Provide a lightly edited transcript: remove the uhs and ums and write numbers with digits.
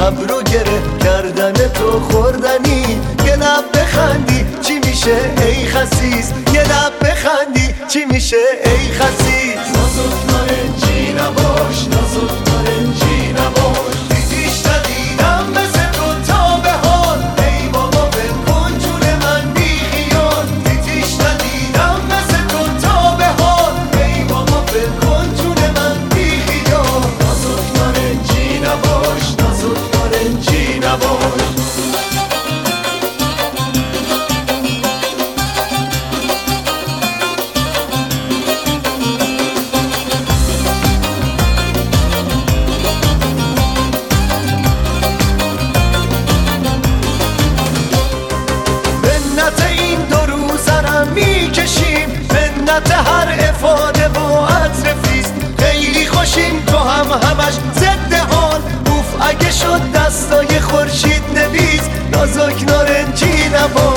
ابرو گره کردن تو خوردنی، یه لب بخندی چی میشه ای خسیس، یه لب بخندی چی میشه ای خسیس. نازک نارنجی نباش، نازک نارنجی نباش، دیدیش ندیدم مثل تو تا به حال، ای بابا بکن جون من بی خیال، دیدیش ندیدم مثل تو تا به حال، ای بابا بکن جون من بی خیال. نازک نارنجی نباش، نازک نارنجی نباش. منت این دو روزرم میکشیم، منت هر افاده و عطر فیست، خیلی خوشیم تو هم همش ضد حال، اوف اگه شد دستای خورشید نویس، نازک نارنجی نباش.